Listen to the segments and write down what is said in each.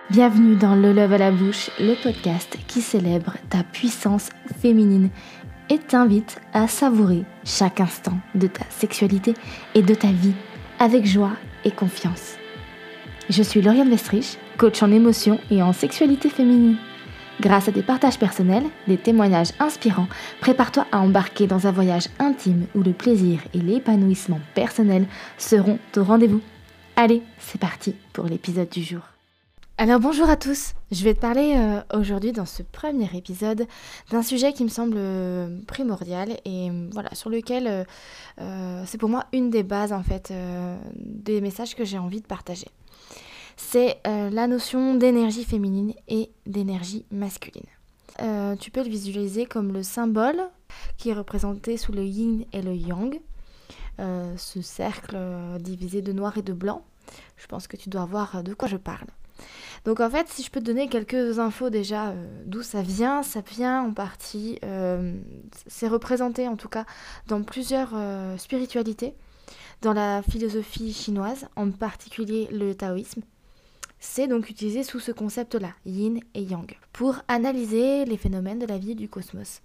Bienvenue dans Le Love à la bouche, le podcast qui célèbre ta puissance féminine et t'invite à savourer chaque instant de ta sexualité et de ta vie avec joie et confiance. Je suis Lauriane Westrich, coach en émotion et en sexualité féminine. Grâce à des partages personnels, des témoignages inspirants, prépare-toi à embarquer dans un voyage intime où le plaisir et l'épanouissement personnel seront au rendez-vous. Allez, c'est parti pour l'épisode du jour. Alors bonjour à tous, je vais te parler aujourd'hui dans ce premier épisode d'un sujet qui me semble primordial et voilà, sur lequel c'est pour moi une des bases en fait des messages que j'ai envie de partager. C'est la notion d'énergie féminine et d'énergie masculine. Tu peux le visualiser comme le symbole qui est représenté sous le yin et le yang, ce cercle divisé de noir et de blanc. Je pense que tu dois voir de quoi je parle. Donc en fait, si je peux te donner quelques infos déjà d'où ça vient en partie, c'est représenté en tout cas dans plusieurs spiritualités, dans la philosophie chinoise, en particulier le taoïsme. C'est donc utilisé sous ce concept-là, yin et yang, pour analyser les phénomènes de la vie et du cosmos.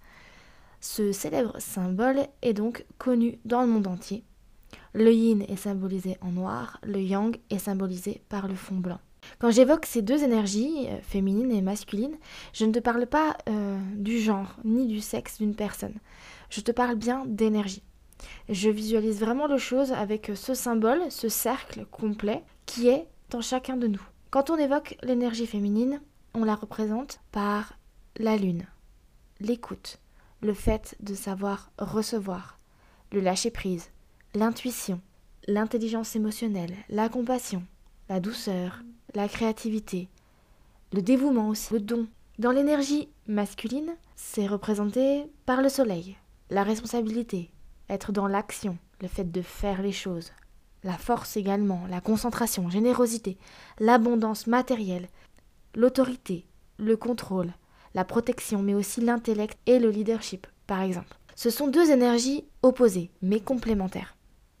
Ce célèbre symbole est donc connu dans le monde entier. Le yin est symbolisé en noir, le yang est symbolisé par le fond blanc. Quand j'évoque ces deux énergies, féminine et masculine, je ne te parle pas du genre ni du sexe d'une personne. Je te parle bien d'énergie. Je visualise vraiment les choses avec ce symbole, ce cercle complet qui est dans chacun de nous. Quand on évoque l'énergie féminine, on la représente par la lune, l'écoute, le fait de savoir recevoir, le lâcher-prise, l'intuition, l'intelligence émotionnelle, la compassion, la douceur, la créativité, le dévouement aussi, le don. Dans l'énergie masculine, c'est représenté par le soleil, la responsabilité, être dans l'action, le fait de faire les choses, la force également, la concentration, générosité, l'abondance matérielle, l'autorité, le contrôle, la protection, mais aussi l'intellect et le leadership, par exemple. Ce sont deux énergies opposées, mais complémentaires.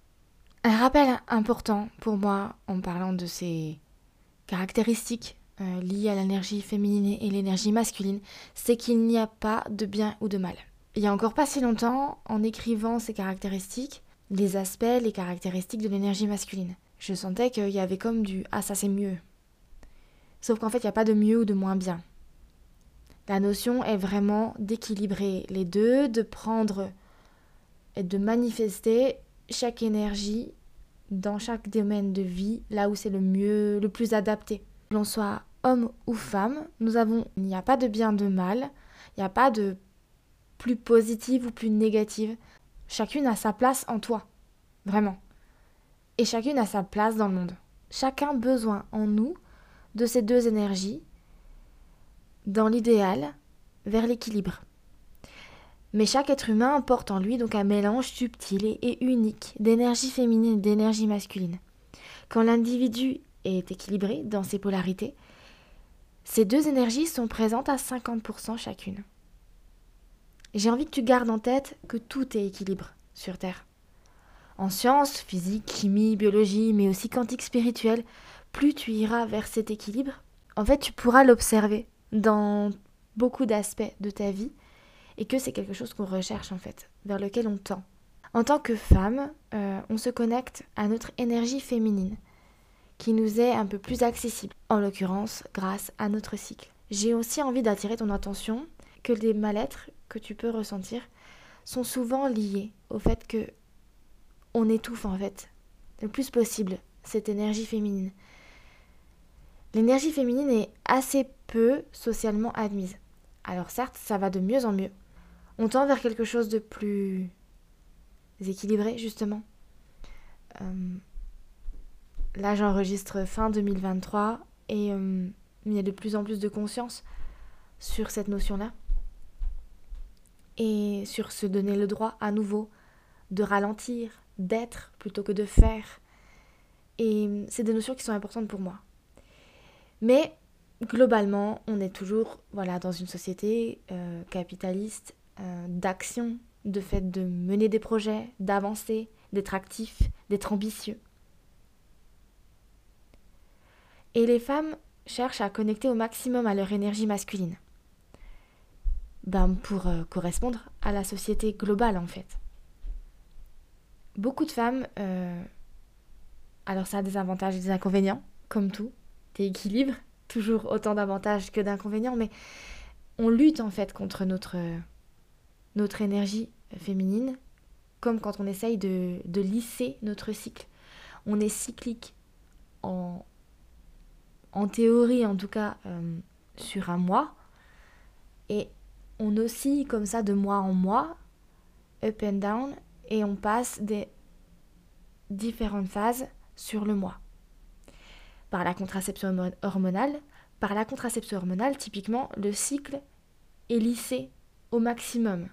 Un rappel important pour moi en parlant de ces caractéristiques liées à l'énergie féminine et l'énergie masculine, c'est qu'il n'y a pas de bien ou de mal. Il y a encore pas si longtemps, en écrivant ces caractéristiques, les aspects, les caractéristiques de l'énergie masculine, je sentais qu'il y avait comme du « ah ça c'est mieux ». Sauf qu'en fait il n'y a pas de mieux ou de moins bien. La notion est vraiment d'équilibrer les deux, de prendre et de manifester chaque énergie dans chaque domaine de vie, là où c'est le mieux, le plus adapté. Que l'on soit homme ou femme, il n'y a pas de bien, de mal, il n'y a pas de plus positive ou plus négative. Chacune a sa place en toi, vraiment. Et chacune a sa place dans le monde. Chacun a besoin en nous de ces deux énergies, dans l'idéal, vers l'équilibre. Mais chaque être humain porte en lui donc un mélange subtil et unique d'énergie féminine et d'énergie masculine. Quand l'individu est équilibré dans ses polarités, ces deux énergies sont présentes à 50% chacune. J'ai envie que tu gardes en tête que tout est équilibre sur Terre. En sciences, physique, chimie, biologie, mais aussi quantique spirituel, plus tu iras vers cet équilibre, en fait tu pourras l'observer dans beaucoup d'aspects de ta vie, et que c'est quelque chose qu'on recherche en fait, vers lequel on tend. En tant que femme, on se connecte à notre énergie féminine, qui nous est un peu plus accessible, en l'occurrence grâce à notre cycle. J'ai aussi envie d'attirer ton attention que les mal-être que tu peux ressentir sont souvent liés au fait que on étouffe en fait, le plus possible, cette énergie féminine. L'énergie féminine est assez peu socialement admise. Alors certes, ça va de mieux en mieux. On tend vers quelque chose de plus équilibré, justement. Là, j'enregistre fin 2023 et il y a de plus en plus de conscience sur cette notion-là. Et sur se donner le droit à nouveau de ralentir, d'être plutôt que de faire. Et c'est des notions qui sont importantes pour moi. Mais globalement, on est toujours dans une société capitaliste, d'action, de fait de mener des projets, d'avancer, d'être actif, d'être ambitieux. Et les femmes cherchent à connecter au maximum à leur énergie masculine. Pour correspondre à la société globale en fait. Beaucoup de femmes, alors ça a des avantages et des inconvénients, comme tout, des équilibres, toujours autant d'avantages que d'inconvénients, mais on lutte en fait contre notre énergie féminine, comme quand on essaye de lisser notre cycle. On est cyclique en théorie en tout cas sur un mois, et on oscille comme ça de mois en mois, up and down, et on passe des différentes phases sur le mois. Par la contraception hormonale, typiquement, le cycle est lissé au maximum.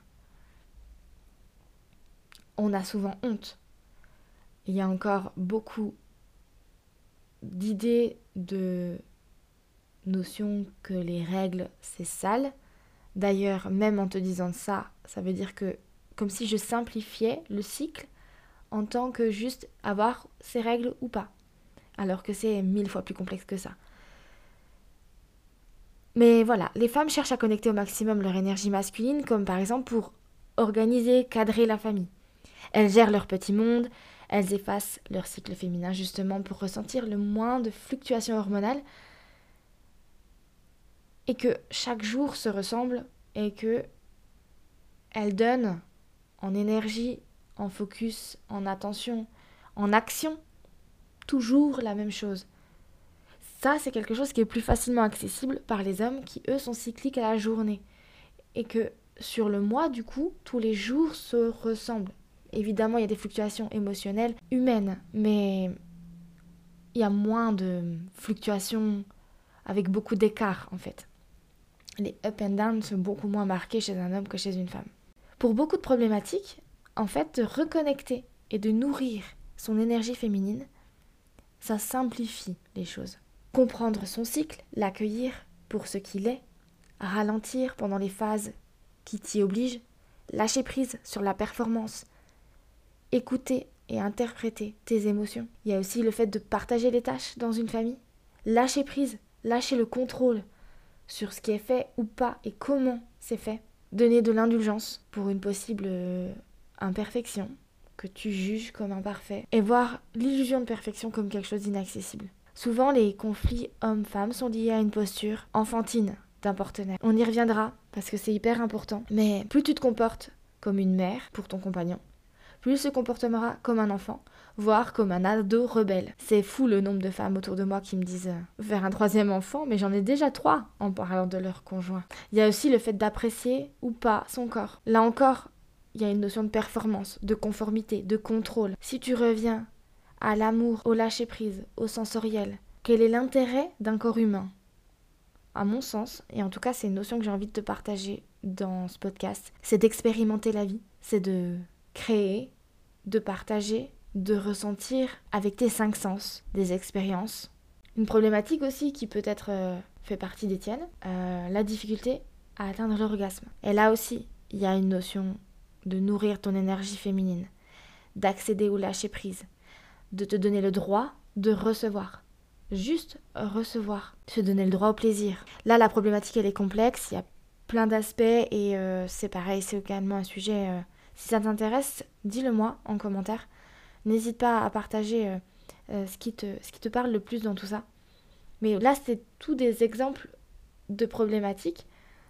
On a souvent honte. Il y a encore beaucoup d'idées, de notions que les règles, c'est sale. D'ailleurs, même en te disant ça, ça veut dire que, comme si je simplifiais le cycle en tant que juste avoir ses règles ou pas. Alors que c'est 1000 fois plus complexe que ça. Mais voilà, les femmes cherchent à connecter au maximum leur énergie masculine, comme par exemple pour organiser, cadrer la famille. Elles gèrent leur petit monde, elles effacent leur cycle féminin justement pour ressentir le moins de fluctuations hormonales et que chaque jour se ressemble et que elles donnent en énergie, en focus, en attention, en action, toujours la même chose. Ça, c'est quelque chose qui est plus facilement accessible par les hommes qui, eux, sont cycliques à la journée. Et que sur le mois, du coup, tous les jours se ressemblent. Évidemment, il y a des fluctuations émotionnelles, humaines, mais il y a moins de fluctuations avec beaucoup d'écart, en fait. Les up and down sont beaucoup moins marqués chez un homme que chez une femme. Pour beaucoup de problématiques, en fait, de reconnecter et de nourrir son énergie féminine, ça simplifie les choses. Comprendre son cycle, l'accueillir pour ce qu'il est, ralentir pendant les phases qui t'y obligent, lâcher prise sur la performance, écouter et interpréter tes émotions. Il y a aussi le fait de partager les tâches dans une famille, lâcher prise, lâcher le contrôle sur ce qui est fait ou pas et comment c'est fait, donner de l'indulgence pour une possible imperfection que tu juges comme imparfait et voir l'illusion de perfection comme quelque chose d'inaccessible. Souvent, les conflits hommes-femmes sont liés à une posture enfantine d'un partenaire. On y reviendra parce que c'est hyper important. Mais plus tu te comportes comme une mère pour ton compagnon, plus il se comportera comme un enfant, voire comme un ado rebelle. C'est fou le nombre de femmes autour de moi qui me disent faire un 3e enfant, mais j'en ai déjà 3 en parlant de leur conjoint. Il y a aussi le fait d'apprécier ou pas son corps. Là encore, il y a une notion de performance, de conformité, de contrôle. Si tu reviens à l'amour, au lâcher-prise, au sensoriel, quel est l'intérêt d'un corps humain ? À mon sens, et en tout cas c'est une notion que j'ai envie de te partager dans ce podcast, c'est d'expérimenter la vie, c'est de créer, de partager, de ressentir avec tes 5 sens des expériences. Une problématique aussi qui peut-être fait partie des tiennes, la difficulté à atteindre l'orgasme. Et là aussi, il y a une notion de nourrir ton énergie féminine, d'accéder au lâcher-prise, de te donner le droit de recevoir. Juste recevoir, se donner le droit au plaisir. Là, la problématique, elle est complexe, il y a plein d'aspects et c'est pareil, c'est également un sujet... si ça t'intéresse, dis-le-moi en commentaire. N'hésite pas à partager ce qui te parle le plus dans tout ça. Mais là, c'est tous des exemples de problématiques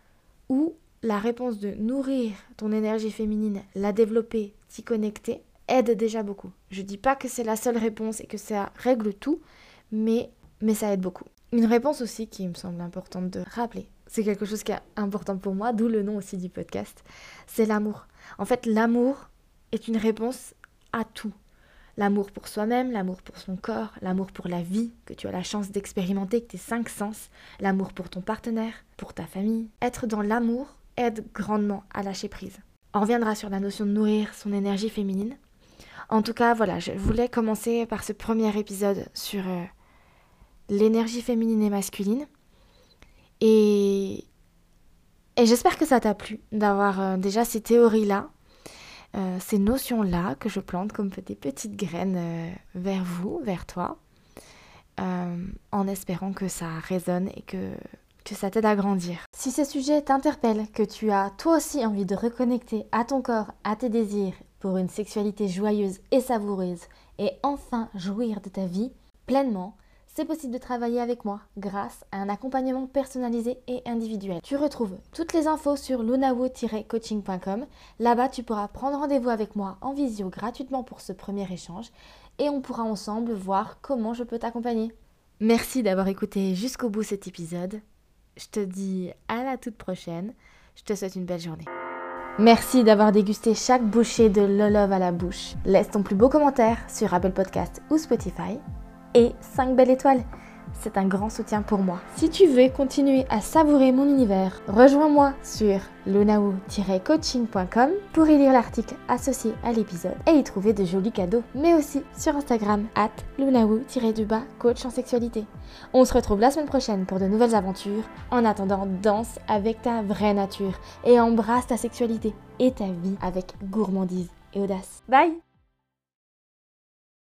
où la réponse de nourrir ton énergie féminine, la développer, t'y connecter, aide déjà beaucoup. Je dis pas que c'est la seule réponse et que ça règle tout, mais ça aide beaucoup. Une réponse aussi qui me semble importante de rappeler, c'est quelque chose qui est important pour moi, d'où le nom aussi du podcast, c'est l'amour. En fait, l'amour est une réponse à tout. L'amour pour soi-même, l'amour pour son corps, l'amour pour la vie que tu as la chance d'expérimenter avec tes 5 sens, l'amour pour ton partenaire, pour ta famille. Être dans l'amour aide grandement à lâcher prise. On reviendra sur la notion de nourrir son énergie féminine. En tout cas, voilà, je voulais commencer par ce premier épisode sur l'énergie féminine et masculine. Et j'espère que ça t'a plu d'avoir déjà ces théories-là, ces notions-là que je plante comme des petites graines vers vous, vers toi. en espérant que ça résonne et que ça t'aide à grandir. Si ces sujets t'interpellent, que tu as toi aussi envie de reconnecter à ton corps, à tes désirs, pour une sexualité joyeuse et savoureuse, et enfin jouir de ta vie pleinement, c'est possible de travailler avec moi grâce à un accompagnement personnalisé et individuel. Tu retrouves toutes les infos sur lunawu-coaching.com. Là-bas, tu pourras prendre rendez-vous avec moi en visio gratuitement pour ce premier échange et on pourra ensemble voir comment je peux t'accompagner. Merci d'avoir écouté jusqu'au bout cet épisode. Je te dis à la toute prochaine. Je te souhaite une belle journée. Merci d'avoir dégusté chaque bouchée de Lolove à la bouche. Laisse ton plus beau commentaire sur Apple Podcast ou Spotify. Et 5 belles étoiles, c'est un grand soutien pour moi. Si tu veux continuer à savourer mon univers, rejoins-moi sur lunawu-coaching.com pour y lire l'article associé à l'épisode et y trouver de jolis cadeaux, mais aussi sur Instagram @lunawu-coach en sexualité. On se retrouve la semaine prochaine pour de nouvelles aventures. En attendant, danse avec ta vraie nature et embrasse ta sexualité et ta vie avec gourmandise et audace. Bye!